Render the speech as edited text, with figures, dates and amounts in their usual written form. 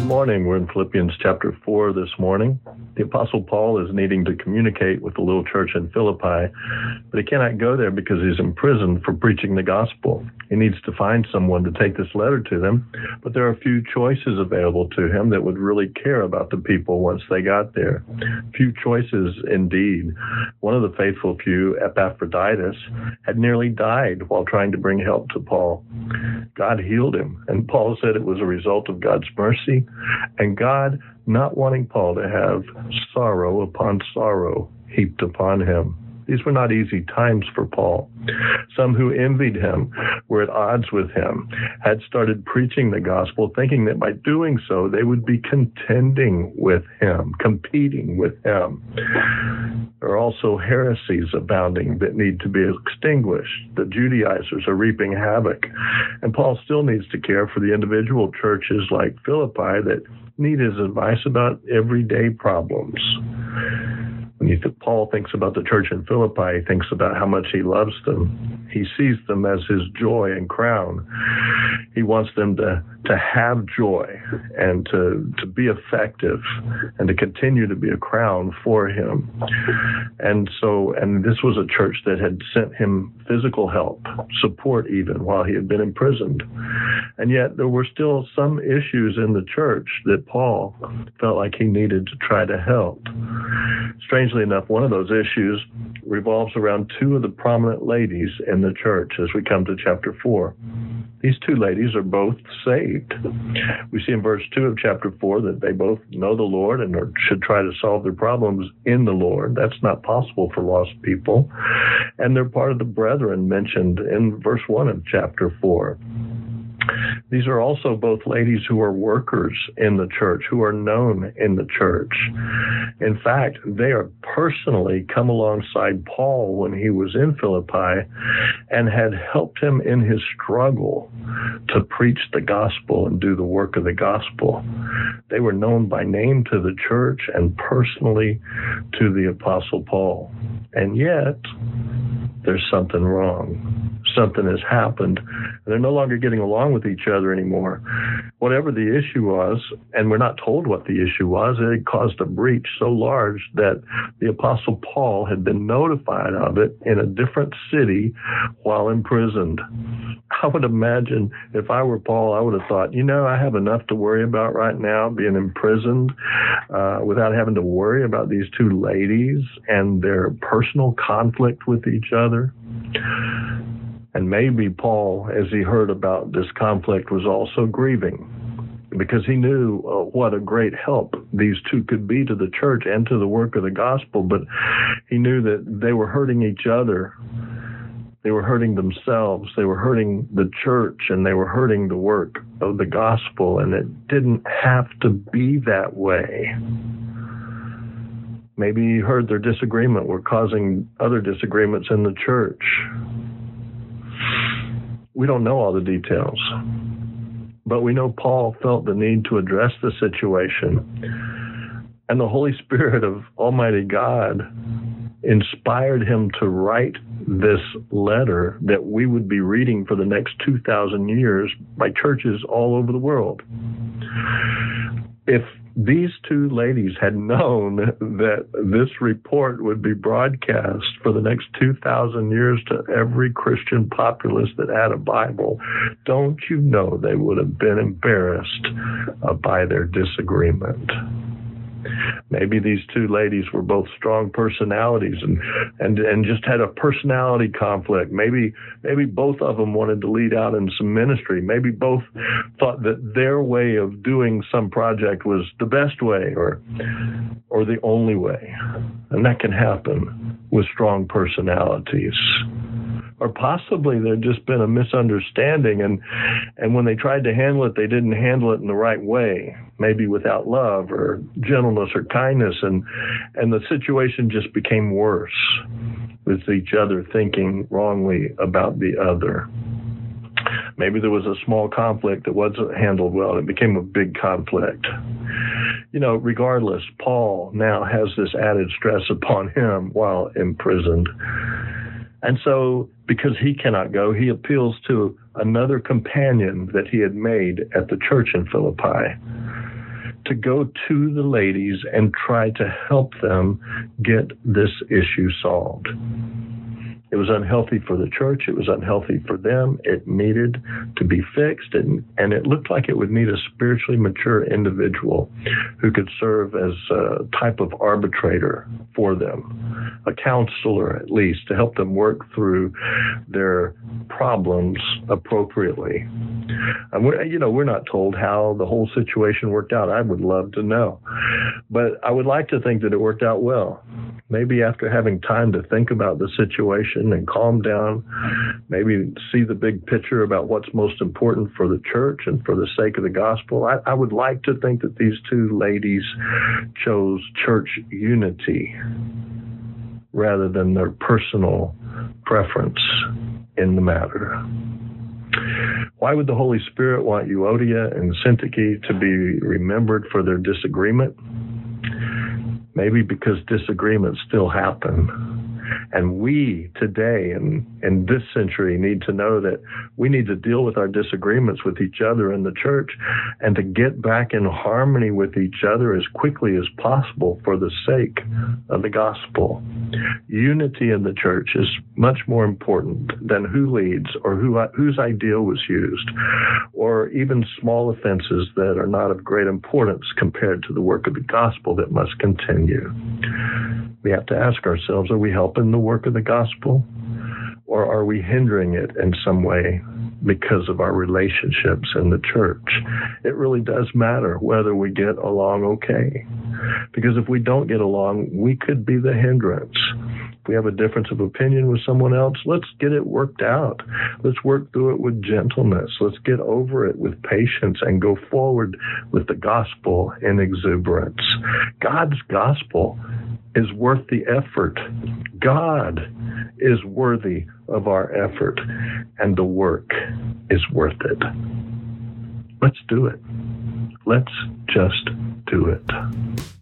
morning. We're in Philippians chapter 4 this morning. The Apostle Paul is needing to communicate with the little church in Philippi, but he cannot go there because he's in prison for preaching the gospel. He needs to find someone to take this letter to them, but there are a few choices available to him that would really care about the people once they got there. Few choices indeed. One of the faithful few, Epaphroditus, had nearly died while trying to bring help to Paul. God healed him, and Paul said it was a result of God's mercy, and God not wanting Paul to have sorrow upon sorrow heaped upon him. These were not easy times for Paul. Some who envied him, were at odds with him, had started preaching the gospel, thinking that by doing so they would be contending with him, competing with him. There are also heresies abounding that need to be extinguished. The Judaizers are reaping havoc, and Paul still needs to care for the individual churches like Philippi that need his advice about everyday problems. When Paul thinks about the church in Philippi, he thinks about how much he loves them. He sees them as his joy and crown. He wants them to have joy and to be effective and to continue to be a crown for him. And this was a church that had sent him physical help, support even, while he had been imprisoned. And yet there were still some issues in the church that Paul felt like he needed to try to help. Strangely enough, one of those issues revolves around two of the prominent ladies in the church as we come to chapter 4. These two ladies are both saved. We see in verse 2 of chapter 4 that they both know the Lord and should try to solve their problems in the Lord. That's not possible for lost people. And they're part of the brethren mentioned in verse 1 of chapter 4. These are also both ladies who are workers in the church, who are known in the church. In fact, they are personally come alongside Paul when he was in Philippi and had helped him in his struggle to preach the gospel and do the work of the gospel. They were known by name to the church and personally to the Apostle Paul. And yet, there's something wrong. Something has happened. They're no longer getting along with each other anymore. Whatever the issue was, and we're not told what the issue was, it caused a breach so large that the Apostle Paul had been notified of it in a different city while imprisoned. I would imagine if I were Paul, I would have thought, I have enough to worry about right now, being imprisoned, without having to worry about these two ladies and their personal conflict with each other. And maybe Paul, as he heard about this conflict, was also grieving because he knew what a great help these two could be to the church and to the work of the gospel, but he knew that they were hurting each other. They were hurting themselves. They were hurting the church, and they were hurting the work of the gospel, and it didn't have to be that way. Maybe he heard their disagreement were causing other disagreements in the church. We don't know all the details, but we know Paul felt the need to address the situation, and the Holy Spirit of Almighty God inspired him to write this letter that we would be reading for the next 2,000 years by churches all over the world. If these two ladies had known that this report would be broadcast for the next 2,000 years to every Christian populace that had a Bible, don't you know they would have been embarrassed by their disagreement? Maybe these two ladies were both strong personalities and just had a personality conflict. Maybe both of them wanted to lead out in some ministry. Maybe both thought that their way of doing some project was the best way or the only way. And that can happen with strong personalities. Or possibly there'd just been a misunderstanding, and when they tried to handle it, they didn't handle it in the right way, maybe without love or gentleness or kindness, and the situation just became worse with each other thinking wrongly about the other. Maybe there was a small conflict that wasn't handled well. It became a big conflict. Regardless, Paul now has this added stress upon him while imprisoned. And so, because he cannot go, he appeals to another companion that he had made at the church in Philippi. to go to the ladies and try to help them get this issue solved. It was unhealthy for the church. It was unhealthy for them. It needed to be fixed, and it looked like it would need a spiritually mature individual who could serve as a type of arbitrator for them, a counselor at least, to help them work through their problems appropriately. And we're not told how the whole situation worked out. I would love to know, but I would like to think that it worked out well. Maybe after having time to think about the situation and calm down, maybe see the big picture about what's most important for the church and for the sake of the gospel, I would like to think that these two ladies chose church unity rather than their personal preference in the matter. Why would the Holy Spirit want Euodia and Syntyche to be remembered for their disagreement? Maybe because disagreements still happen. And we today, in this century, need to know that we need to deal with our disagreements with each other in the church and to get back in harmony with each other as quickly as possible for the sake of the gospel. Unity in the church is much more important than who leads or whose ideal was used, or even small offenses that are not of great importance compared to the work of the gospel that must continue. We have to ask ourselves, are we helping the work of the gospel, or are we hindering it in some way because of our relationships in the church? It really does matter whether we get along okay, because if we don't get along, we could be the hindrance. If we have a difference of opinion with someone else, let's get it worked out. Let's work through it with gentleness. Let's get over it with patience and go forward with the gospel in exuberance. God's gospel is worth the effort. God is worthy of our effort, and the work is worth it. Let's do it. Let's just do it.